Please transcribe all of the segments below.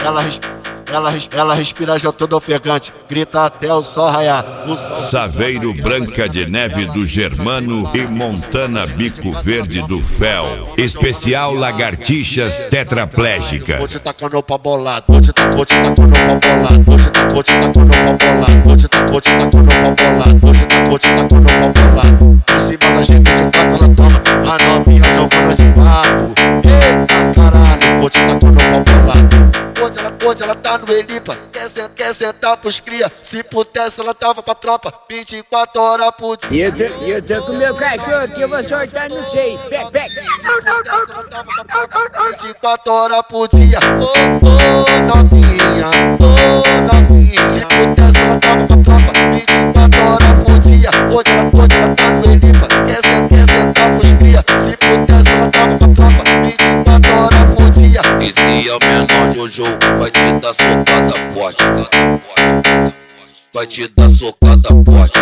ela respira já todo ofegante, grita até o sol raiar. Saveiro Branca de Neve do Germano e Montana Bico Verde do Fel. Especial Lagartixas Tetraplégicas. Vou te tacando pra bolado, vou te tacando pra bolado, vou te tacando pra bolado, vou te tacando pra bolado, vou te tacando pra bolado. Em cima da gente de fato ela toma, a novinha jogando de papo. Eita caralho, vou te tacando pra bolado. Hoje ela tá no Elipa, quer sentar pros cria. Se pudesse ela tava pra tropa 24 horas por dia. Eu tô com meu cachorro que eu vou soltar no 6. Se pudesse ela tava pra tropa 24 horas por dia. Novinha, novinha. Se pudesse ela tava pra tropa 24 horas por dia. Hoje ela tá no Elipa, quer sentar pros cria. Se pudesse ela tava pra tropa 24 horas por dia. Esse é o menor Jojo, vai te dar socada forte. Vai te dar socada forte.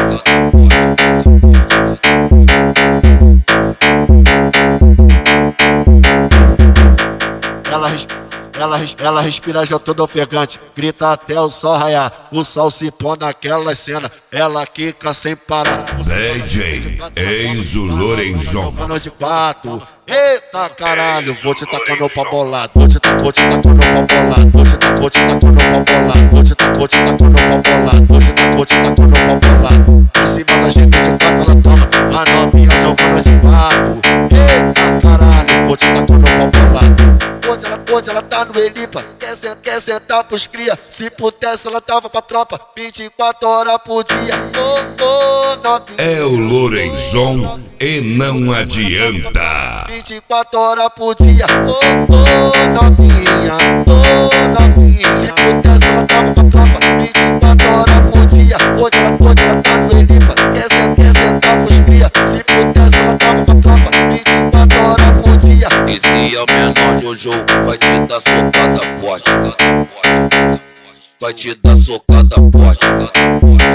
Ela respira já todo ofegante, grita até o sol raiar. O sol se põe naquela cena, ela quica sem parar. DJ Enzo Lorenzon. De quatro. Eita caralho, vou te tacando pra bolado, vou te tacando pra bolado, vou te tacando pra bolado, vou te tacando pra bolado, vou te tacando pra bolado. Em cima da gente de fato ela toma, a novinha jogando de papo. Eita caralho, vou te tacando pra bolado. Hoje ela tá no Elipa, quer sentar pros cria. Se pudesse ela tava pra tropa 24 horas por dia. Novinha. É o Lorenzon e não adianta. 24 horas por dia. Novinha, novinha. Se pudesse ela tava pra tropa 24 horas por dia. Hoje ela tá no Elipa, quer sentar pros cria. Se pudesse ela tava pra tropa 24 horas por dia. Esse é o menor Jojo, vai te dar socada forte. Vai te dar socada forte.